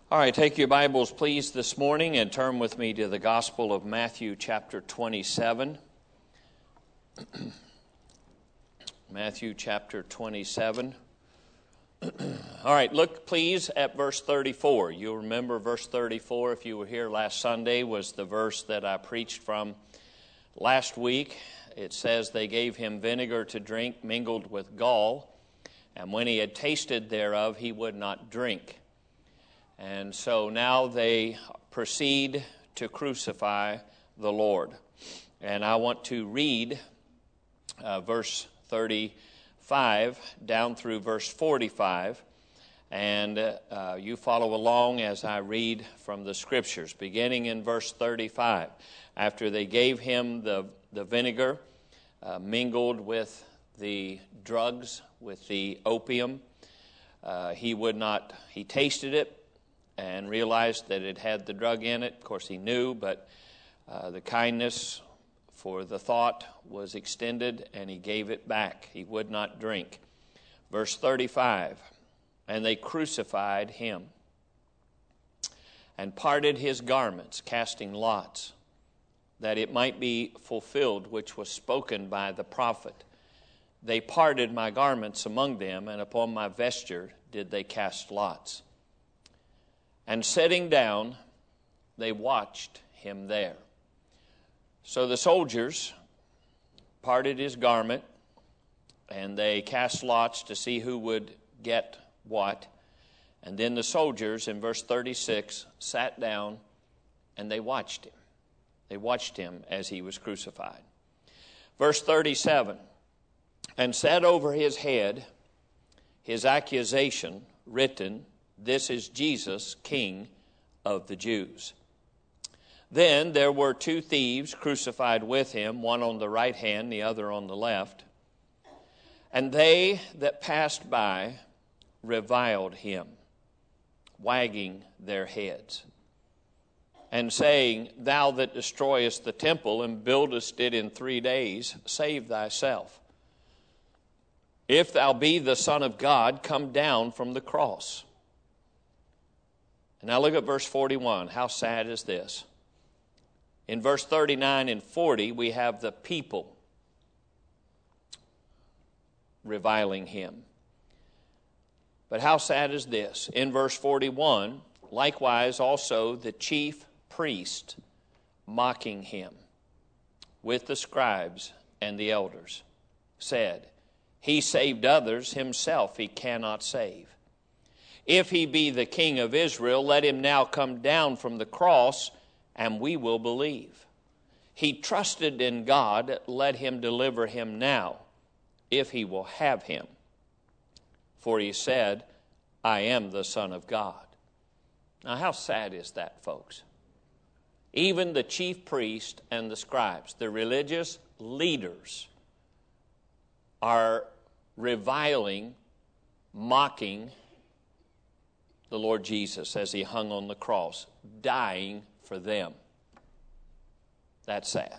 All right, take your Bibles, please, this morning and turn with me to the Gospel of Matthew, chapter 27. Matthew, chapter 27. All right, look, please, at verse 34. You'll remember verse 34, if you were here last Sunday, was the verse that I preached from last week. It says, "They gave him vinegar to drink mingled with gall, and when he had tasted thereof, he would not drink." And so now they proceed to crucify the Lord. And I want to read verse 35 down through verse 45. And you follow along as I read from the Scriptures, beginning in verse 35. After they gave him the vinegar mingled with the drugs, with the opium, he tasted it and realized that it had the drug in it. Of course, he knew, but the kindness for the thought was extended, and he gave it back. He would not drink. Verse 35, "And they crucified him, and parted his garments, casting lots, that it might be fulfilled which was spoken by the prophet. They parted my garments among them, and upon my vesture did they cast lots. And sitting down, they watched him there." So the soldiers parted his garment, and they cast lots to see who would get what. And then the soldiers, in verse 36, sat down, and they watched him. They watched him as he was crucified. Verse 37, "And set over his head his accusation written, This is Jesus, King of the Jews. Then there were two thieves crucified with him, one on the right hand, the other on the left. And they that passed by reviled him, wagging their heads, and saying, Thou that destroyest the temple and buildest it in 3 days, save thyself. If thou be the Son of God, come down from the cross." Now look at verse 41. How sad is this? In verse 39 and 40, we have the people reviling him. But how sad is this? In verse 41, likewise also the chief priest mocking him with the scribes and the elders said, He saved others, himself he cannot save. If he be the King of Israel, let him now come down from the cross, and we will believe. He trusted in God, let him deliver him now, if he will have him. For he said, I am the Son of God. Now how sad is that, folks? Even the chief priest and the scribes, the religious leaders, are reviling, mocking the Lord Jesus as he hung on the cross, dying for them. That's sad.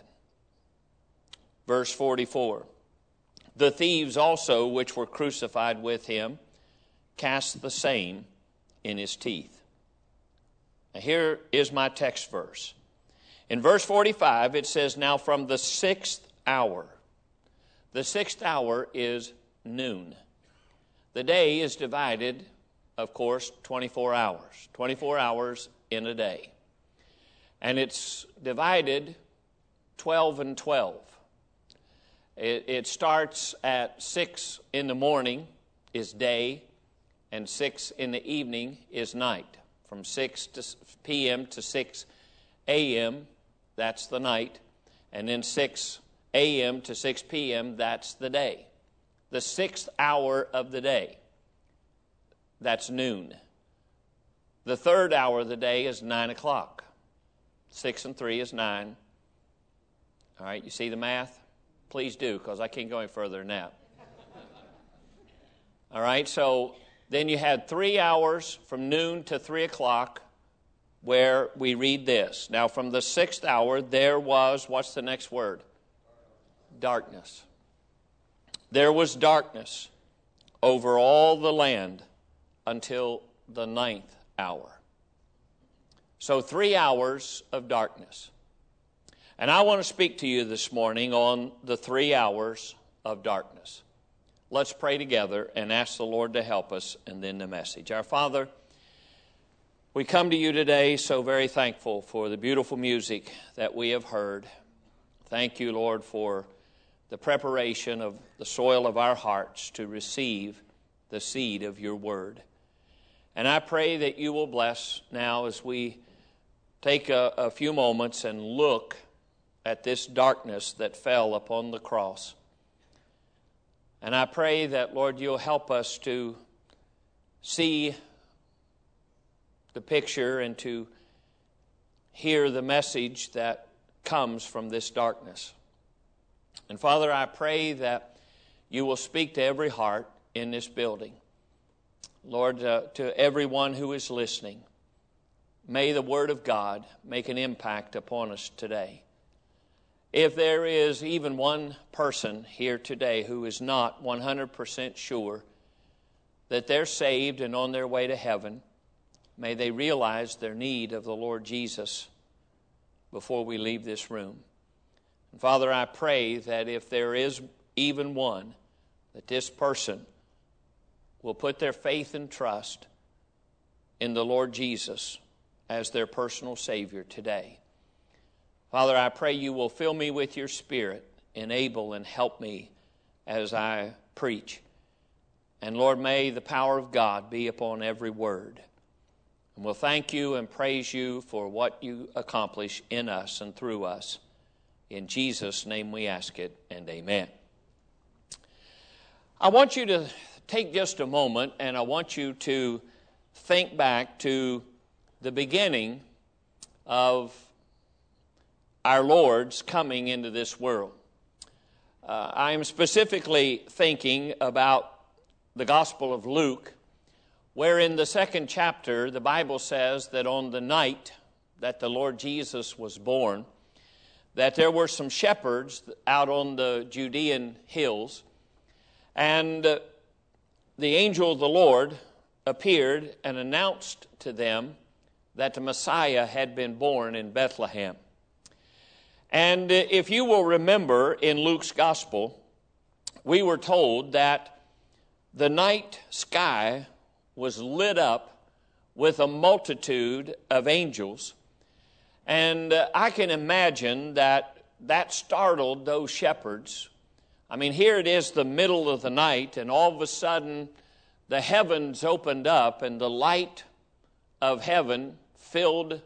Verse 44, "The thieves also which were crucified with him cast the same in his teeth." Now here is my text verse. In verse 45 it says, "Now from the 6th hour." The 6th hour is noon. The day is divided, of course, 24 hours. 24 hours in a day. And it's divided 12 and 12. It starts at 6 in the morning is day, and 6 in the evening is night. From 6 p.m. to 6 a.m., that's the night. And then 6 a.m. to 6 p.m., that's the day. The 6th hour of the day. That's noon. The 3rd hour of the day is 9 o'clock. 6 and 3 is 9. All right, you see the math? Please do, because I can't go any further than that. All right, so then you had 3 hours from noon to 3 o'clock where we read this. Now from the 6th hour there was, what's the next word? Darkness. There was darkness over all the land until the 9th hour. So 3 hours of darkness. And I want to speak to you this morning on the 3 hours of darkness. Let's pray together and ask the Lord to help us, and then the message. Our Father, we come to you today so very thankful for the beautiful music that we have heard. Thank you, Lord, for the preparation of the soil of our hearts to receive the seed of your word. And I pray that you will bless now as we take a few moments and look at this darkness that fell upon the cross. And I pray that, Lord, you'll help us to see the picture and to hear the message that comes from this darkness. And Father, I pray that you will speak to every heart in this building. Lord, to everyone who is listening, may the Word of God make an impact upon us today. If there is even one person here today who is not 100% sure that they're saved and on their way to heaven, may they realize their need of the Lord Jesus before we leave this room. And Father, I pray that if there is even one, that this person will put their faith and trust in the Lord Jesus as their personal Savior today. Father, I pray you will fill me with your Spirit, enable and help me as I preach. And Lord, may the power of God be upon every word. And we'll thank you and praise you for what you accomplish in us and through us. In Jesus' name we ask it, and amen. I want you to take just a moment, and I want you to think back to the beginning of our Lord's coming into this world. I am specifically thinking about the Gospel of Luke, where in the 2nd chapter, the Bible says that on the night that the Lord Jesus was born, that there were some shepherds out on the Judean hills, and the angel of the Lord appeared and announced to them that the Messiah had been born in Bethlehem. And if you will remember in Luke's Gospel, we were told that the night sky was lit up with a multitude of angels. And I can imagine that startled those shepherds. I mean, here it is the middle of the night, and all of a sudden the heavens opened up and the light of heaven filled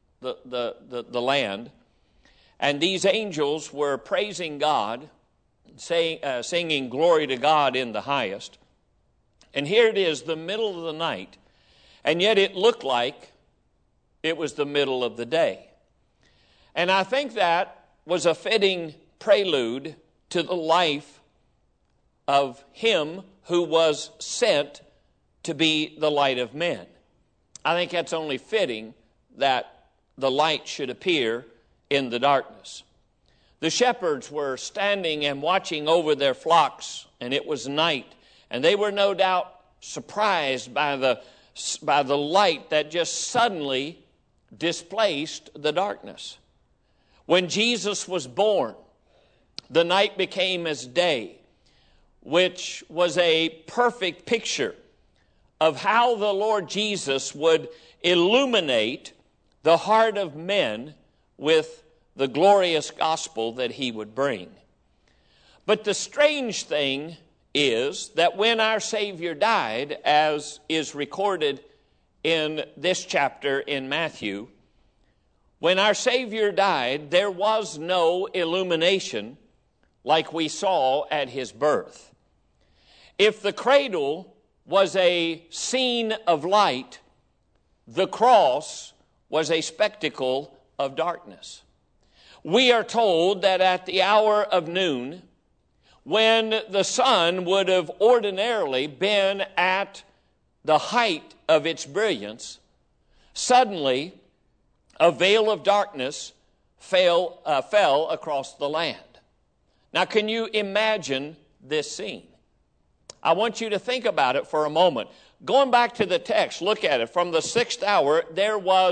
the land. And these angels were praising God, singing glory to God in the highest. And here it is, the middle of the night, and yet it looked like it was the middle of the day. And I think that was a fitting prelude to the life of him who was sent to be the light of men. I think that's only fitting that the light should appear in the darkness. The shepherds were standing and watching over their flocks, and it was night, and they were no doubt surprised by the light that just suddenly displaced the darkness. When Jesus was born, the night became as day, which was a perfect picture of how the Lord Jesus would illuminate the heart of men with the glorious gospel that he would bring. But the strange thing is that when our Savior died, as is recorded in this chapter in Matthew, when our Savior died, there was no illumination like we saw at his birth. If the cradle was a scene of light, the cross was a spectacle of darkness. We are told that at the hour of noon, when the sun would have ordinarily been at the height of its brilliance, suddenly a veil of darkness fell across the land. Now, can you imagine this scene? I want you to think about it for a moment. Going back to the text, look at it. From the 6th hour, there was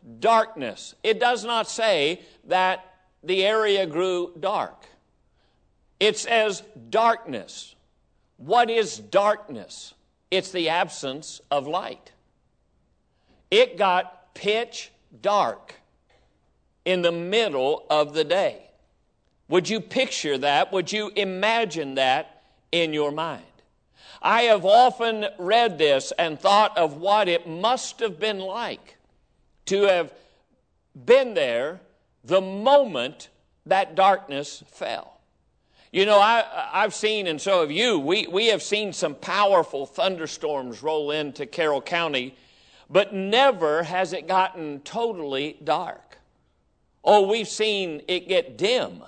darkness. It does not say that the area grew dark. It says darkness. What is darkness? It's the absence of light. It got pitch dark in the middle of the day. Would you picture that? Would you imagine that in your mind? I have often read this and thought of what it must have been like to have been there the moment that darkness fell. You know, I've seen, and so have you, we have seen some powerful thunderstorms roll into Carroll County, but never has it gotten totally dark. Oh, we've seen it get dim,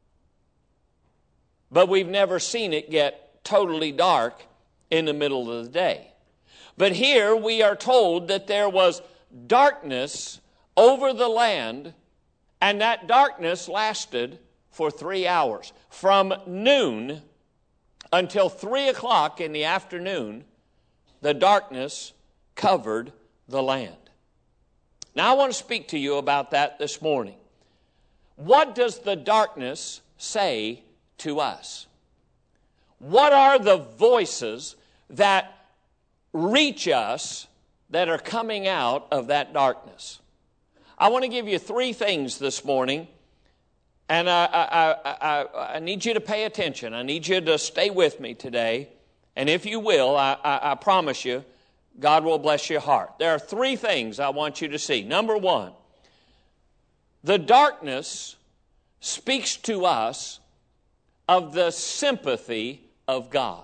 but we've never seen it get totally dark in the middle of the day. But here we are told that there was darkness over the land, and that darkness lasted for 3 hours. From noon until 3 o'clock in the afternoon, the darkness covered the land. Now I want to speak to you about that this morning. What does the darkness say to us? What are the voices that reach us that are coming out of that darkness? I want to give you 3 things this morning, and I need you to pay attention. I need you to stay with me today, and if you will, I promise you, God will bless your heart. There are 3 things I want you to see. Number 1, the darkness speaks to us of the sympathy of God.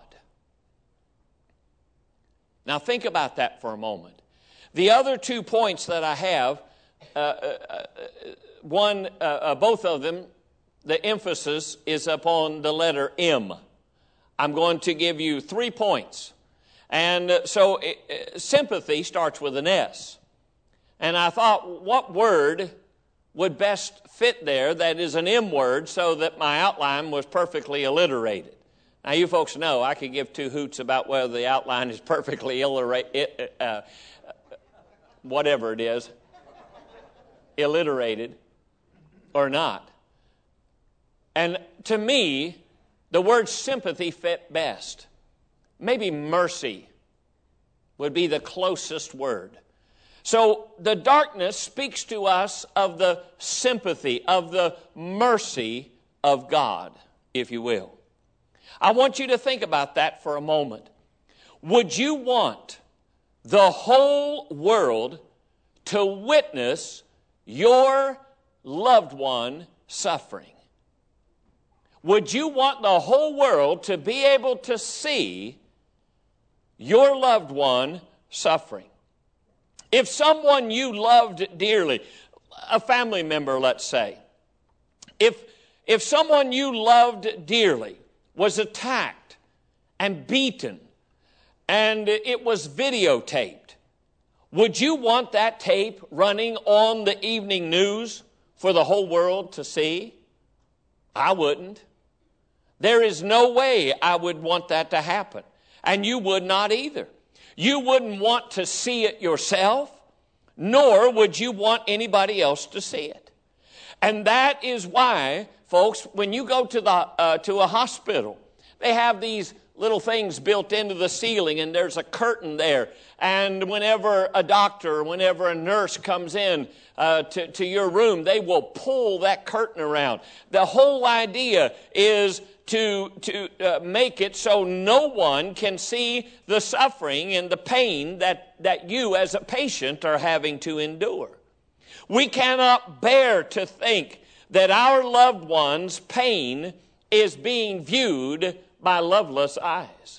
Now think about that for a moment. The other 2 points that I have, both of them, the emphasis is upon the letter M. I'm going to give you 3 points. And so sympathy starts with an S. And I thought, what word would best fit there that is an M word so that my outline was perfectly alliterated? Now, you folks know I could give 2 hoots about whether the outline is perfectly whatever it is, alliterated or not. And to me, the word sympathy fit best. Maybe mercy would be the closest word. So the darkness speaks to us of the sympathy, of the mercy of God, if you will. I want you to think about that for a moment. Would you want the whole world to witness your loved one suffering? Would you want the whole world to be able to see your loved one suffering? If someone you loved dearly, a family member, let's say, if someone you loved dearly was attacked and beaten and it was videotaped, would you want that tape running on the evening news for the whole world to see? I wouldn't. There is no way I would want that to happen. And you would not either. You wouldn't want to see it yourself, nor would you want anybody else to see it. And that is why, folks, when you go to a hospital, they have these little things built into the ceiling, and there's a curtain there. And whenever a doctor, whenever a nurse comes in to your room, they will pull that curtain around. The whole idea is to make it so no one can see the suffering and the pain that you as a patient are having to endure. We cannot bear to think that our loved one's pain is being viewed by loveless eyes.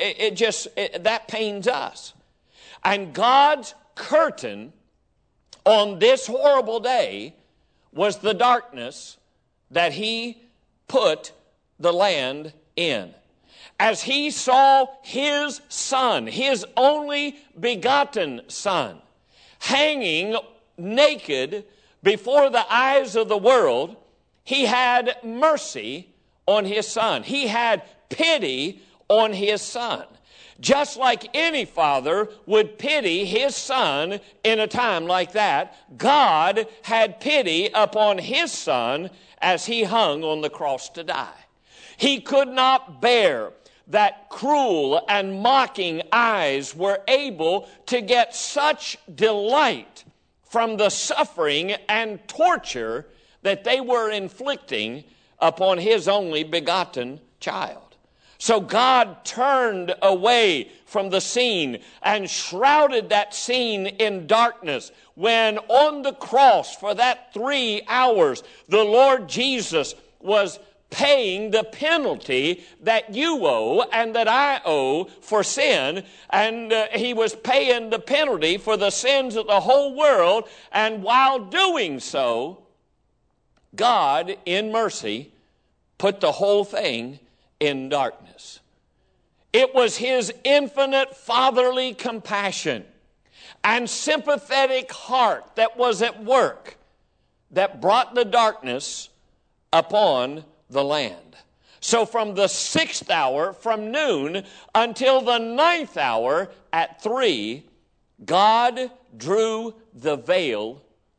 That pains us. And God's curtain on this horrible day was the darkness that He put the land in. As He saw His Son, His only begotten Son, hanging naked before the eyes of the world, He had mercy on His Son. He had pity on His Son. Just like any father would pity his son in a time like that, God had pity upon his son as he hung on the cross to die. He could not bear that cruel and mocking eyes were able to get such delight from the suffering and torture that they were inflicting upon his only begotten child. So God turned away from the scene and shrouded that scene in darkness when on the cross for that 3 hours the Lord Jesus was paying the penalty that you owe and that I owe for sin. And he was paying the penalty for the sins of the whole world. And while doing so, God, in mercy, put the whole thing in darkness. It was his infinite fatherly compassion and sympathetic heart that was at work that brought the darkness upon the land. So from the 6th hour, from noon, until the 9th hour at 3, God drew a veil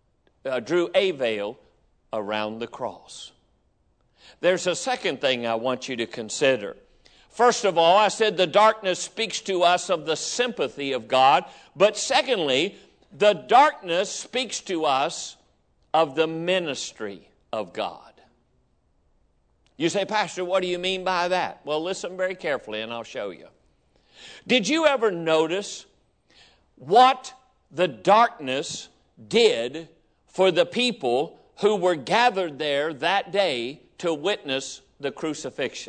around the cross. There's a second thing I want you to consider. First of all, I said the darkness speaks to us of the sympathy of God. But secondly, the darkness speaks to us of the ministry of God. You say, Pastor, what do you mean by that? Well, listen very carefully and I'll show you. Did you ever notice what the darkness did for the people who were gathered there that day to witness the crucifixion?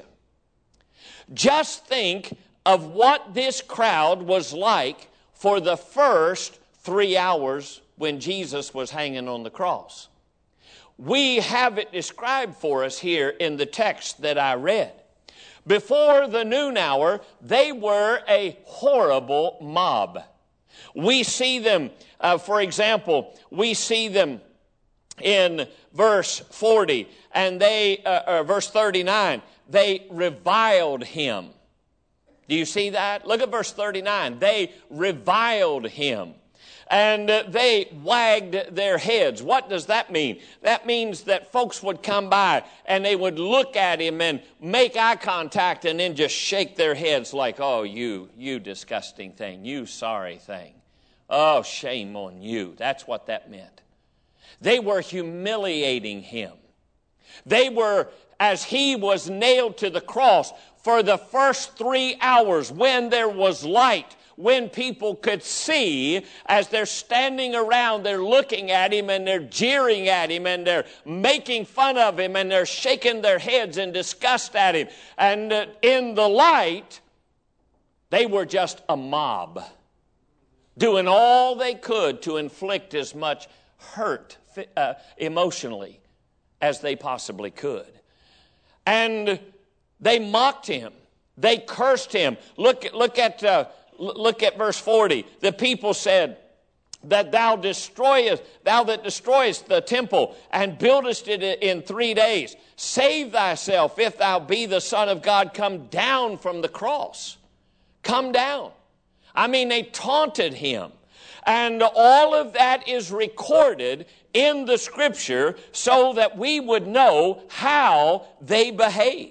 Just think of what this crowd was like for the first 3 hours when Jesus was hanging on the cross. We have it described for us here in the text that I read. Before the noon hour, they were a horrible mob. We see them, for example, we see them in verse 40 and verse 39. They reviled him. Do you see that? Look at verse 39. They reviled him. And they wagged their heads. What does that mean? That means that folks would come by and they would look at him and make eye contact and then just shake their heads like, oh, you disgusting thing, you sorry thing. Oh, shame on you. That's what that meant. They were humiliating him. They were, as he was nailed to the cross, for the first 3 hours when there was light, when people could see, as they're standing around, they're looking at him and they're jeering at him and they're making fun of him and they're shaking their heads in disgust at him. And in the light, they were just a mob, doing all they could to inflict as much hurt emotionally as they possibly could. And they mocked him. They cursed him. Look at verse 40. The people said that thou that destroyest the temple and buildest it in 3 days. Save thyself if thou be the Son of God. Come down from the cross. Come down. I mean, they taunted him. And all of that is recorded in the Scripture so that we would know how they behaved.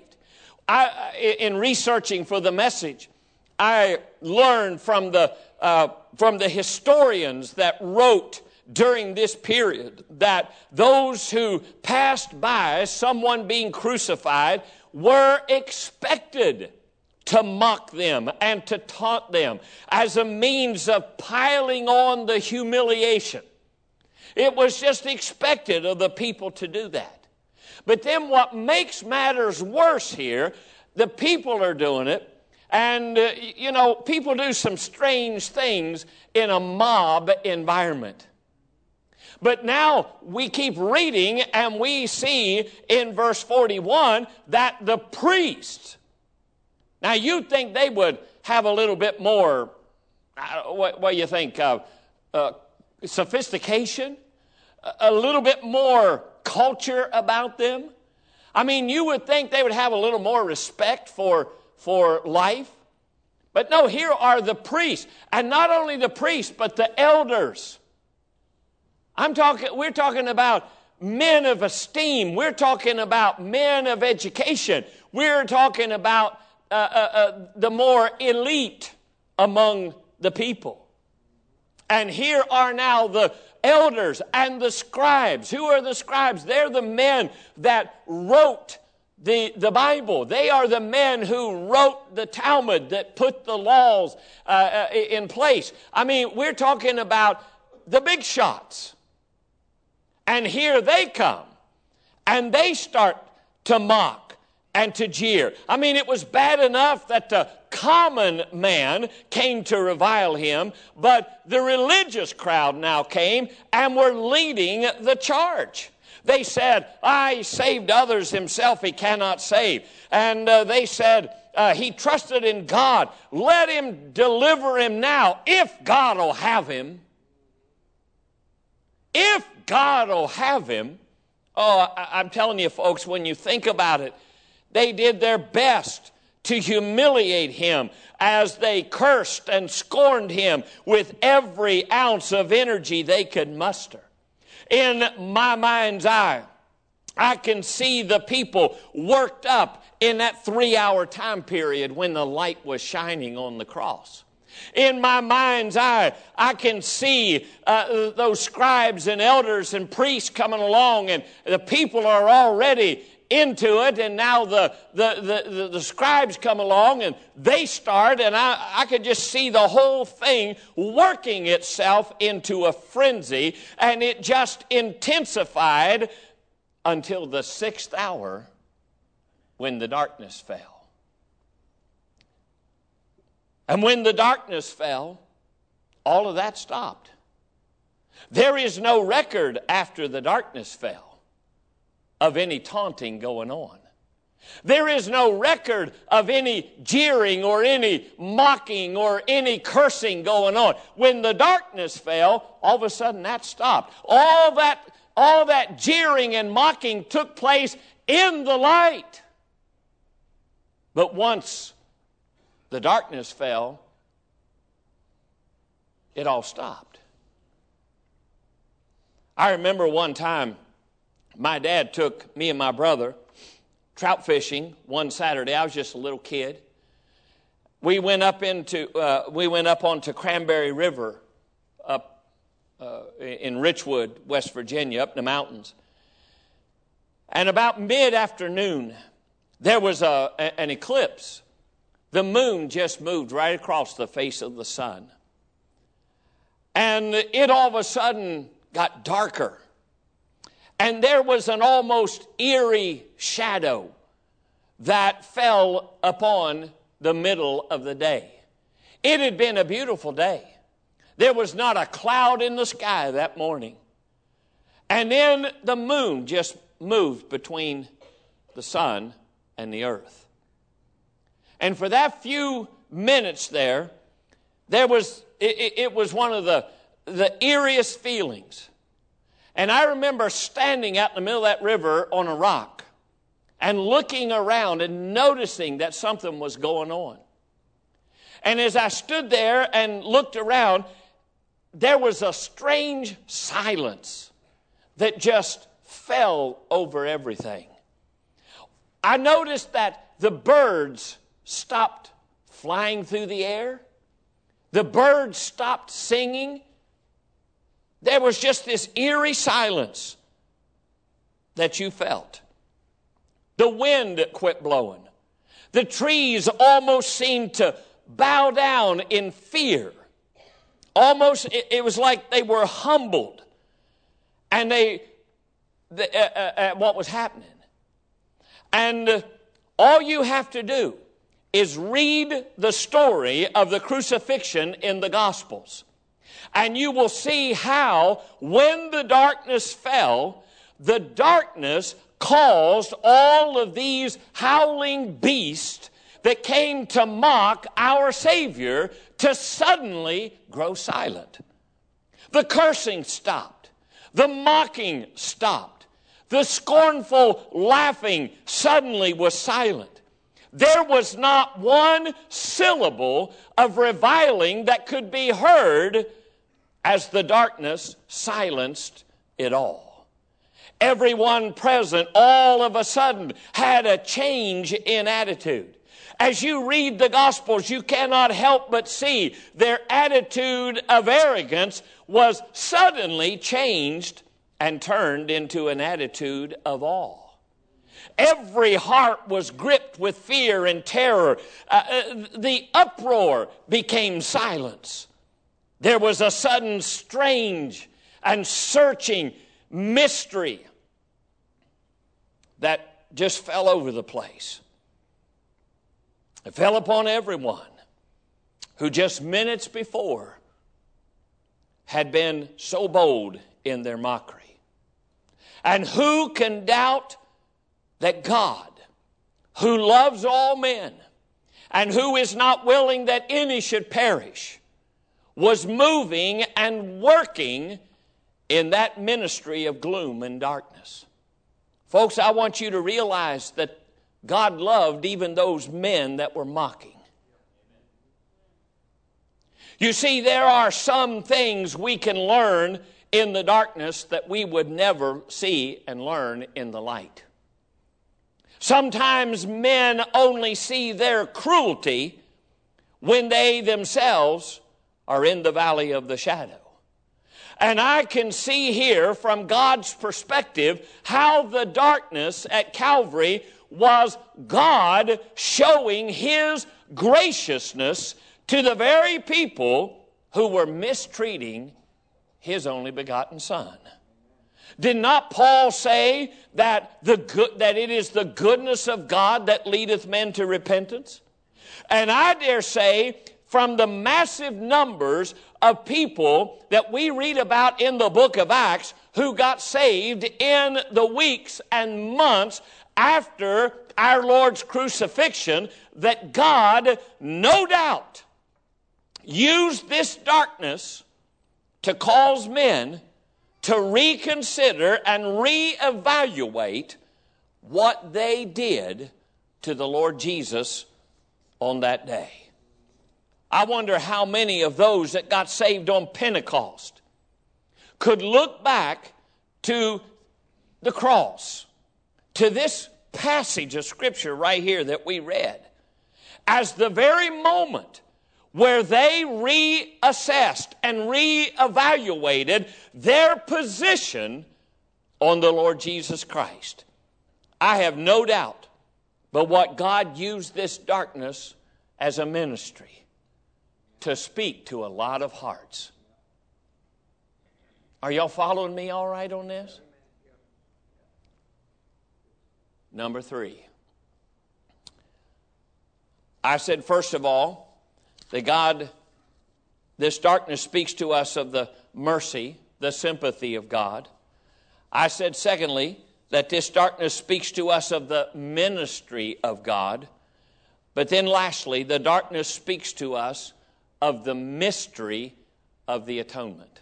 In researching for the message, I learned from the historians that wrote during this period that those who passed by someone being crucified were expected to mock them and to taunt them as a means of piling on the humiliation. It was just expected of the people to do that. But then what makes matters worse here, the people are doing it. And, people do some strange things in a mob environment. But now we keep reading and we see in verse 41 that the priests, now you'd think they would have a little bit more, what do you think, sophistication? A little bit more culture about them? I mean, you would think they would have a little more respect for life. But no, here are the priests. And not only the priests, but the elders. We're talking about men of esteem. We're talking about men of education. We're talking about the more elite among the people. And here are now the elders and the scribes. Who are the scribes? They're the men that wrote the Bible. They are the men who wrote the Talmud, that put the laws in place. I mean, we're talking about the big shots. And here they come, and they start to mock and to jeer. I mean, it was bad enough that the common man came to revile him, but the religious crowd now came and were leading the charge. They said, he saved others, himself he cannot save. And they said, he trusted in God. Let him deliver him now, if God will have him. If God will have him. Oh, I'm telling you, folks, when you think about it, they did their best to humiliate him as they cursed and scorned him with every ounce of energy they could muster. In my mind's eye, I can see the people worked up in that 3-hour time period when the light was shining on the cross. In my mind's eye, I can see those scribes and elders and priests coming along, and the people are already into it, and now the scribes come along and they start, and I could just see the whole thing working itself into a frenzy, and it just intensified until the 6th hour when the darkness fell. And when the darkness fell, all of that stopped. There is no record after the darkness fell of any taunting going on. There is no record of any jeering or any mocking or any cursing going on. When the darkness fell, all of a sudden that stopped. All that jeering and mocking took place in the light. But once the darkness fell, it all stopped. I remember one time my dad took me and my brother trout fishing one Saturday. I was just a little kid. We went up onto Cranberry River up in Richwood, West Virginia, up in the mountains. And about mid-afternoon, there was an eclipse. The moon just moved right across the face of the sun. And it all of a sudden got darker. And there was an almost eerie shadow that fell upon the middle of the day. It had been a beautiful day. There was not a cloud in the sky that morning. And then the moon just moved between the sun and the earth. And for that few minutes it was one of the eeriest feelings. And I remember standing out in the middle of that river on a rock and looking around and noticing that something was going on. And as I stood there and looked around, there was a strange silence that just fell over everything. I noticed that the birds stopped flying through the air. The birds stopped singing. There was just this eerie silence that you felt. The wind quit blowing. The trees almost seemed to bow down in fear. Almost, it was like they were humbled. And at what was happening. And all you have to do is read the story of the crucifixion in the Gospels. And you will see how, when the darkness fell, the darkness caused all of these howling beasts that came to mock our Savior to suddenly grow silent. The cursing stopped. The mocking stopped. The scornful laughing suddenly was silent. There was not one syllable of reviling that could be heard as the darkness silenced it all. Everyone present all of a sudden had a change in attitude. As you read the Gospels, you cannot help but see their attitude of arrogance was suddenly changed and turned into an attitude of awe. Every heart was gripped with fear and terror. The uproar became silence. There was a sudden strange and searching mystery that just fell over the place. It fell upon everyone who just minutes before had been so bold in their mockery. And who can doubt that God, who loves all men and who is not willing that any should perish, was moving and working in that ministry of gloom and darkness? Folks, I want you to realize that God loved even those men that were mocking. You see, there are some things we can learn in the darkness that we would never see and learn in the light. Sometimes men only see their cruelty when they themselves are in the valley of the shadow. And I can see here from God's perspective how the darkness at Calvary was God showing His graciousnness to the very people who were mistreating His only begotten Son. Did not Paul say that it is the goodness of God that leadeth men to repentance? And I dare say, from the massive numbers of people that we read about in the book of Acts who got saved in the weeks and months after our Lord's crucifixion, that God, no doubt, used this darkness to cause men to reconsider and reevaluate what they did to the Lord Jesus on that day. I wonder how many of those that got saved on Pentecost could look back to the cross, to this passage of Scripture right here that we read, as the very moment where they reassessed and reevaluated their position on the Lord Jesus Christ. I have no doubt but what God used this darkness as a ministry to speak to a lot of hearts. Are y'all following me all right on this? Number 3. I said, first of all, that this darkness speaks to us of the mercy, the sympathy of God. I said, secondly, that this darkness speaks to us of the ministry of God. But then lastly, the darkness speaks to us of the mystery of the atonement.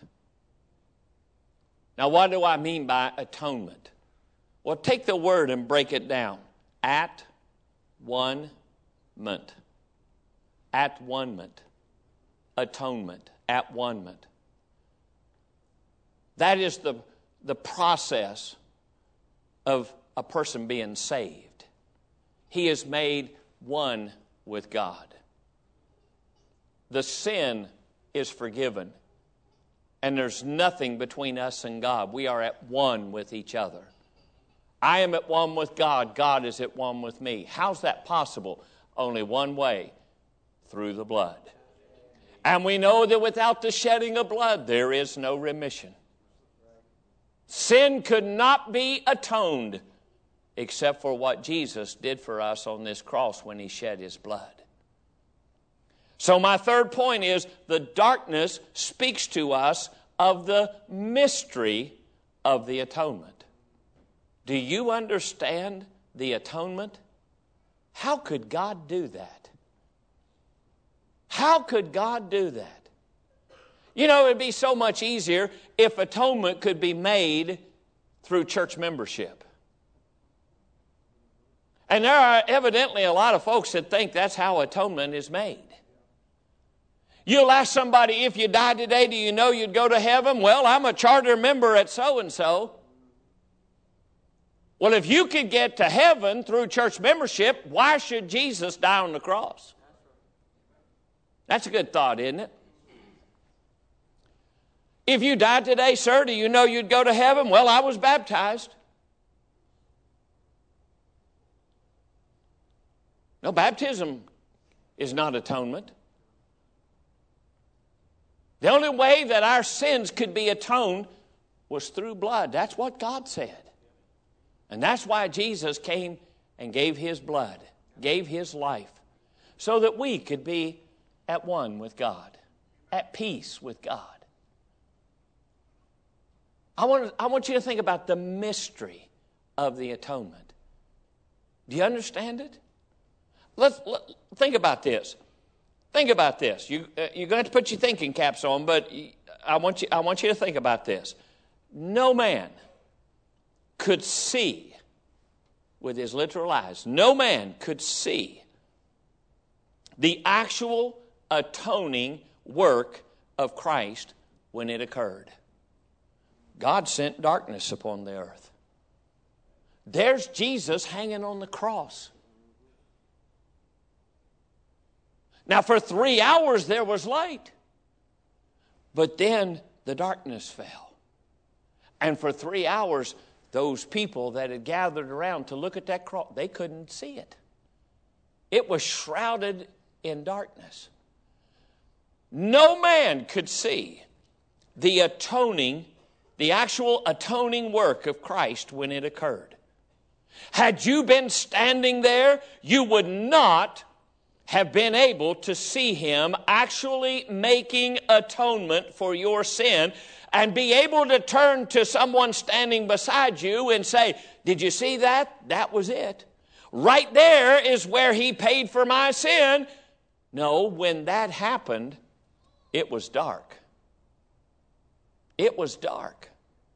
Now, what do I mean by atonement? Well, take the word and break it down. At-one-ment. At-one-ment. Atonement. At-one-ment. That is the process of a person being saved. He is made one with God. The sin is forgiven. And there's nothing between us and God. We are at one with each other. I am at one with God. God is at one with me. How's that possible? Only one way. Through the blood. And we know that without the shedding of blood, there is no remission. Sin could not be atoned except for what Jesus did for us on this cross when He shed His blood. So my third point is the darkness speaks to us of the mystery of the atonement. Do you understand the atonement? How could God do that? How could God do that? You know, it would be so much easier if atonement could be made through church membership. And there are evidently a lot of folks that think that's how atonement is made. You'll ask somebody, if you died today, do you know you'd go to heaven? Well, I'm a charter member at so-and-so. Well, if you could get to heaven through church membership, why should Jesus die on the cross? That's a good thought, isn't it? If you died today, sir, do you know you'd go to heaven? Well, I was baptized. No, baptism is not atonement. The only way that our sins could be atoned was through blood. That's what God said. And that's why Jesus came and gave His blood, gave His life, so that we could be at one with God, at peace with God. I want you to think about the mystery of the atonement. Do you understand it? Think about this. Think about this. You're going to have to put your thinking caps on, but I want you to think about this. No man could see with his literal eyes. No man could see the actual atoning work of Christ when it occurred. God sent darkness upon the earth. There's Jesus hanging on the cross. Now, for 3 hours there was light, but then the darkness fell. And for 3 hours, those people that had gathered around to look at that cross, they couldn't see it. It was shrouded in darkness. No man could see the actual atoning work of Christ when it occurred. Had you been standing there, you would not have been able to see Him actually making atonement for your sin and be able to turn to someone standing beside you and say, did you see that? That was it. Right there is where He paid for my sin. No, when that happened, it was dark. It was dark.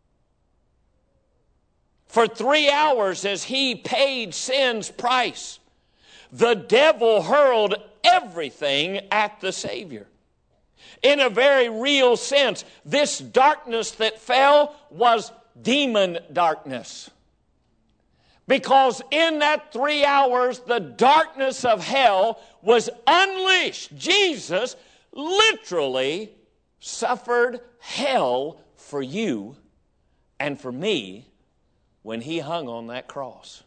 For 3 hours as He paid sin's price, the devil hurled everything at the Savior. In a very real sense, this darkness that fell was demon darkness. Because in that 3 hours, the darkness of hell was unleashed. Jesus literally suffered hell for you and for me when He hung on that cross.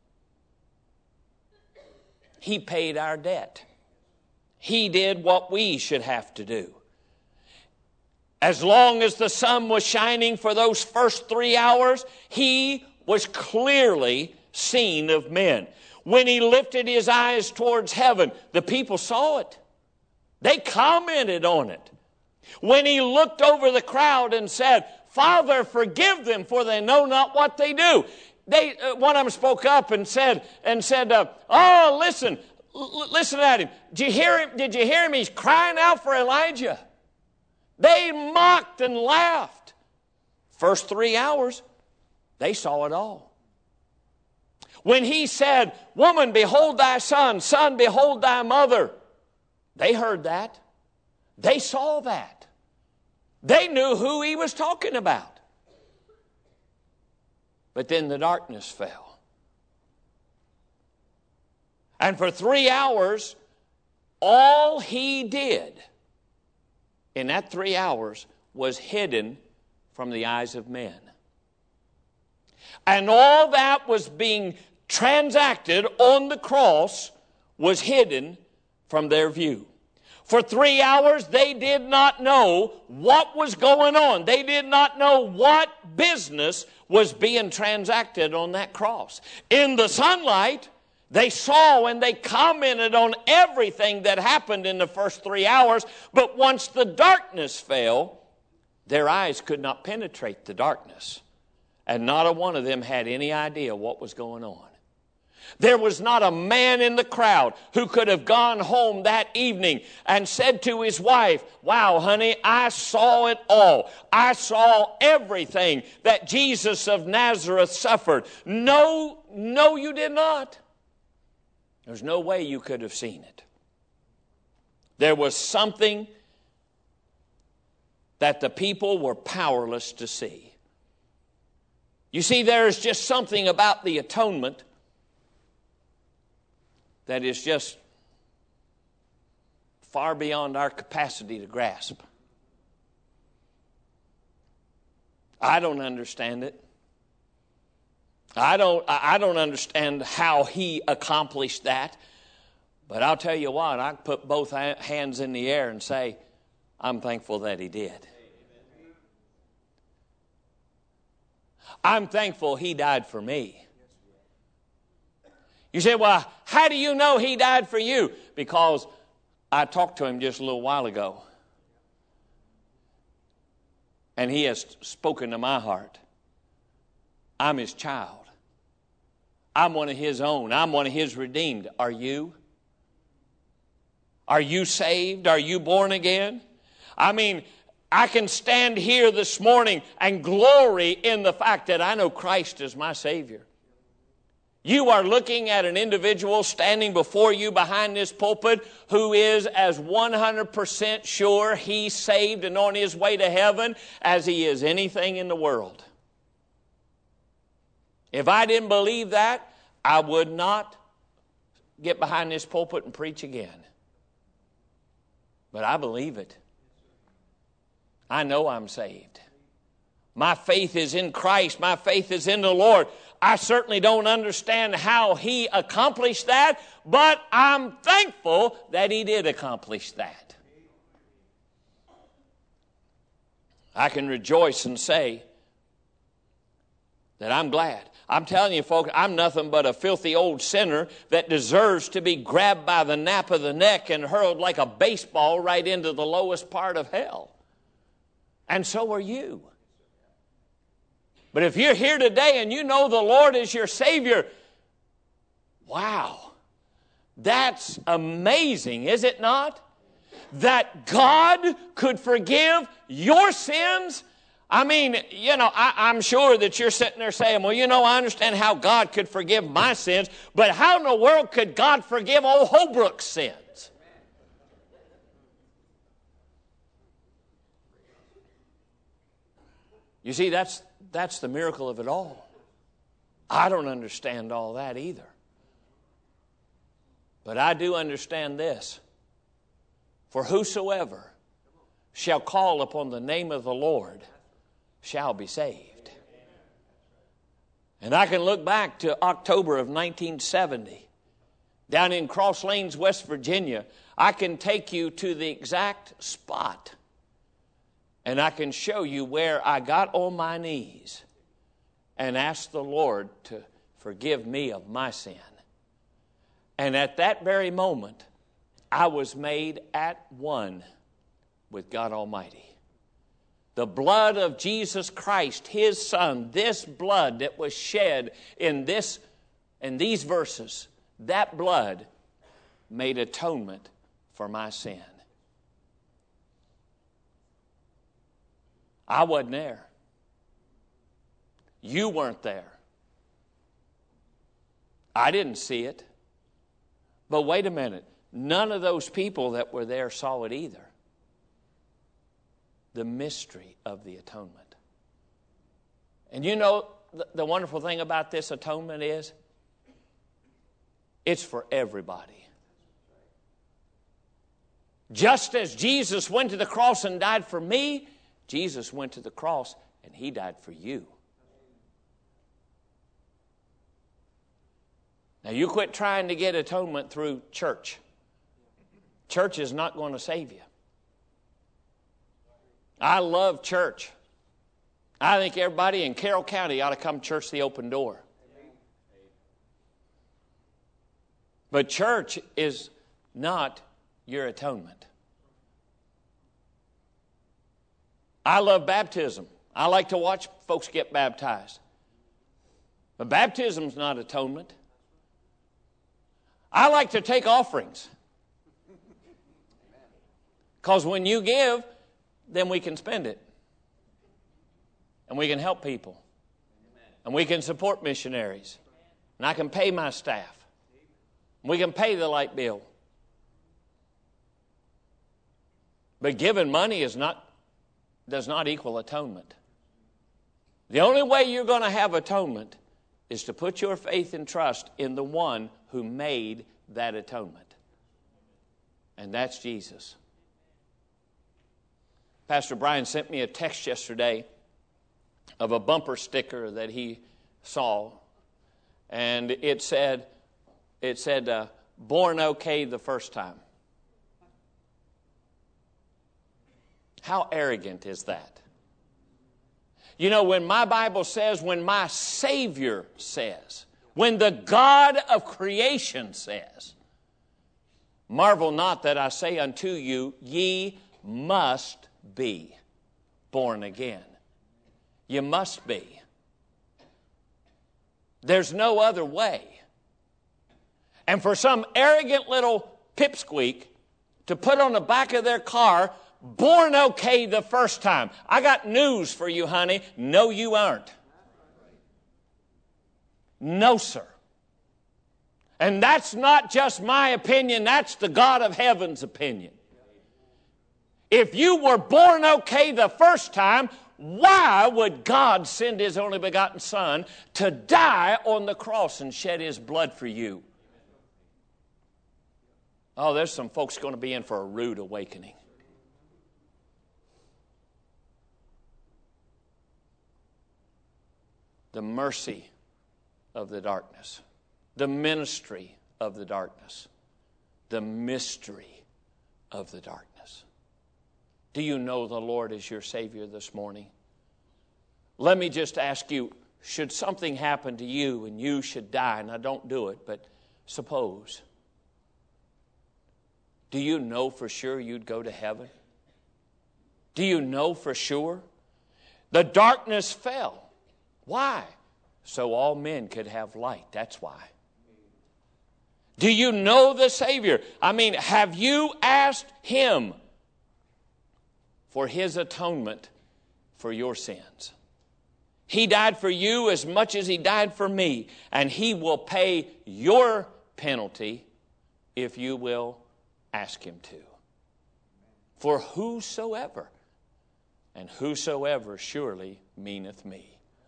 He paid our debt. He did what we should have to do. As long as the sun was shining for those first 3 hours, He was clearly seen of men. When He lifted His eyes towards heaven, the people saw it. They commented on it. When He looked over the crowd and said, Father, forgive them, for they know not what they do. One of them spoke up and said, oh, listen at him. Did you hear him? He's crying out for Elijah. They mocked and laughed. First 3 hours, they saw it all. When He said, woman, behold thy son, son, behold thy mother, they heard that. They saw that. They knew who He was talking about. But then the darkness fell. And for 3 hours, all He did in that 3 hours was hidden from the eyes of men. And all that was being transacted on the cross was hidden from their view. For 3 hours, they did not know what was going on. They did not know what business was being transacted on that cross. In the sunlight, they saw and they commented on everything that happened in the first 3 hours, but once the darkness fell, their eyes could not penetrate the darkness, and not a one of them had any idea what was going on. There was not a man in the crowd who could have gone home that evening and said to his wife, wow, honey, I saw it all. I saw everything that Jesus of Nazareth suffered. No, you did not. There's no way you could have seen it. There was something that the people were powerless to see. You see, there is just something about the atonement that is just far beyond our capacity to grasp. I don't understand it. I don't understand how he accomplished that. But I'll tell you what, I put both hands in the air and say, I'm thankful that he did. I'm thankful he died for me. You say, well, how do you know he died for you? Because I talked to him just a little while ago. And he has spoken to my heart. I'm his child. I'm one of his own. I'm one of his redeemed. Are you? Are you saved? Are you born again? I mean, I can stand here this morning and glory in the fact that I know Christ is my Savior. You are looking at an individual standing before you behind this pulpit who is as 100% sure he's saved and on his way to heaven as he is anything in the world. If I didn't believe that, I would not get behind this pulpit and preach again. But I believe it. I know I'm saved. My faith is in Christ. My faith is in the Lord. I certainly don't understand how he accomplished that, but I'm thankful that he did accomplish that. I can rejoice and say that I'm glad. I'm telling you, folks, I'm nothing but a filthy old sinner that deserves to be grabbed by the nape of the neck and hurled like a baseball right into the lowest part of hell. And so are you. But if you're here today and you know the Lord is your Savior, wow, that's amazing, is it not? That God could forgive your sins. I mean, I'm sure that you're sitting there saying, well, I understand how God could forgive my sins, but how in the world could God forgive old Holbrook's sins? You see, that's the miracle of it all. I don't understand all that either. But I do understand this. For whosoever shall call upon the name of the Lord shall be saved. And I can look back to October of 1970. Down in Cross Lanes, West Virginia. I can take you to the exact spot. And I can show you where I got on my knees and asked the Lord to forgive me of my sin. And at that very moment, I was made at one with God Almighty. The blood of Jesus Christ, His Son, this blood that was shed in these verses, that blood made atonement for my sin. I wasn't there. You weren't there. I didn't see it. But wait a minute. None of those people that were there saw it either. The mystery of the atonement. And the wonderful thing about this atonement is it's for everybody. Just as Jesus went to the cross and died for me, Jesus went to the cross and He died for you. Now you quit trying to get atonement through church. Church is not going to save you. I love church. I think everybody in Carroll County ought to come to church the open door. But church is not your atonement. I love baptism. I like to watch folks get baptized. But baptism's not atonement. I like to take offerings. Because when you give, then we can spend it. And we can help people. And we can support missionaries. And I can pay my staff. We can pay the light bill. But giving money does not equal atonement. The only way you're going to have atonement is to put your faith and trust in the one who made that atonement. And that's Jesus. Pastor Brian sent me a text yesterday of a bumper sticker that he saw. And it said, born okay the first time. How arrogant is that? You know, when my Bible says, when my Savior says, when the God of creation says, marvel not that I say unto you, ye must be born again. You must be. There's no other way. And for some arrogant little pipsqueak to put on the back of their car, born okay the first time. I got news for you, honey. No, you aren't. No, sir. And that's not just my opinion. That's the God of heaven's opinion. If you were born okay the first time, why would God send His only begotten Son to die on the cross and shed His blood for you? Oh, there's some folks going to be in for a rude awakening. The mercy of the darkness, the ministry of the darkness, the mystery of the darkness. Do you know the Lord is your Savior this morning? Let me just ask you, should something happen to you and you should die, and I don't do it, but suppose, do you know for sure you'd go to heaven? Do you know for sure? The darkness fell. Why? So all men could have light. That's why. Do you know the Savior? I mean, have you asked Him for His atonement for your sins? He died for you as much as He died for me, and He will pay your penalty if you will ask Him to. For whosoever, and whosoever surely meaneth me.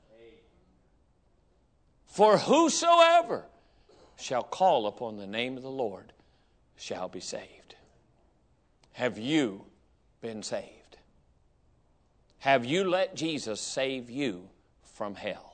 For whosoever shall call upon the name of the Lord shall be saved. Have you been saved? Have you let Jesus save you from hell?